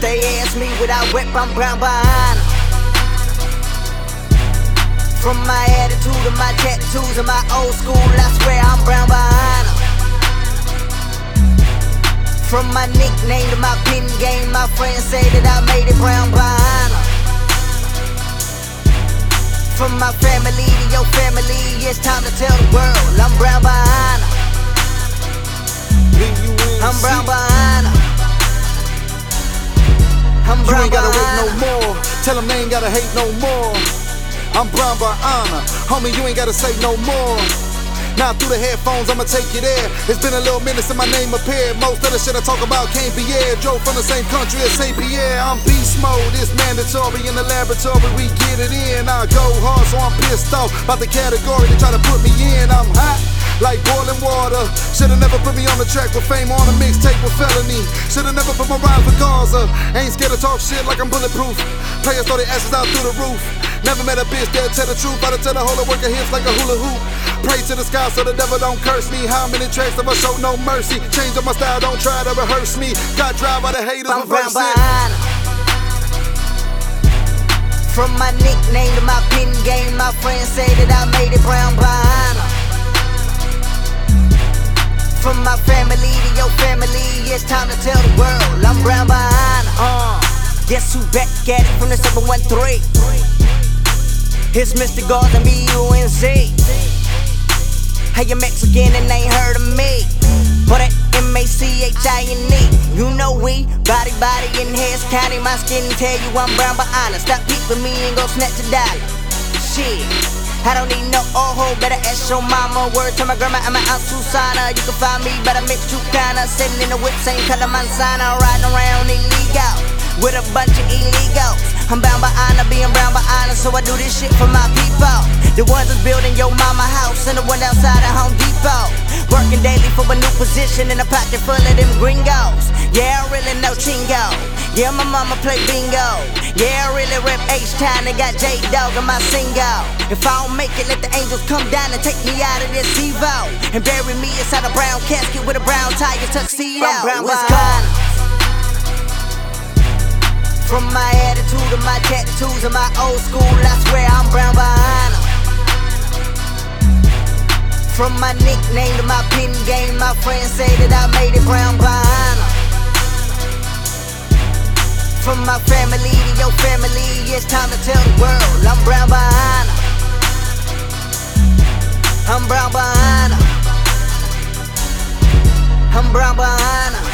they ask me what I rep, I'm brown behind 'em. From my attitude and my tattoos and my old school, I swear I'm brown behind 'em. From my nickname to my pin game, my friends say that I made it brown behind 'em. From my family to your family, it's time to tell the world I'm brown behind 'em. I'm brown behind 'em. I'm You brown ain't gotta wait behind no 'em. more. Tell them they ain't gotta hate no more. I'm brown by honor. Homie, you ain't gotta say no more. Now through the headphones, I'ma take you there. It's been a little minute since my name appeared. Most of the shit I talk about can't be aired. Drove from the same country as St. Pierre. I'm beast mode, it's mandatory in the laboratory. We get it in. I go hard, so I'm pissed off about the category they try to put me in. I'm hot like boiling water. Should've never put me on the track with Fame, on a mixtape with Felony. Should've never put my rhymes with Gaza. Ain't scared to talk shit like I'm bulletproof. Players throw their asses out through the roof. Never met a bitch that'll tell the truth. I'd tell the whole work her hips like a hula hoop. Pray to the sky so the devil don't curse me. How many tracks have I show no mercy? Change up my style, don't try to rehearse me. Got drive by the haters, I'm brown reverse it. behind 'em. From my nickname to my pin game, my friends say that I made it brown behind 'em. From my family to your family, it's time to tell the world I'm brown behind 'em. Guess who back at it from the 713? It's Mr. Gauze and B-U-N-Z. Hey, you Mexican and ain't heard of me, but that M-A-C-H-I-N-E. You know we body in Harris County. My skin tell you I'm brown behind 'em. Stop peeping me and go snatch a dollar. Shit, I don't need no old hoe, better ask your mama. Word to my grandma, I'm an Aunt Susana. You can find me, better mix you kinda. Sitting in the whip, same color Manzana. Riding around illegal with a bunch of illegals. I'm bound by honor, being brown by honor, so I do this shit for my people. The ones that's building your mama house and the one outside of Home Depot. Working daily for a new position in a pocket full of them gringos. Yeah, I really know Chingo. Yeah, my mama play bingo. Yeah, I really rep H-Town and got J-Dog in my single. If I don't make it, let the angels come down and take me out of this Evo and bury me inside a brown casket with a brown tie and tuxedo. I'm brown behind 'em. From my attitude to my tattoos and my old school, I swear I'm brown behind 'em. From my nickname to my pin game, my friends say that I made it brown behind 'em. From my family to your family, it's time to tell the world I'm brown behind 'em. I'm brown behind 'em. I'm brown behind 'em.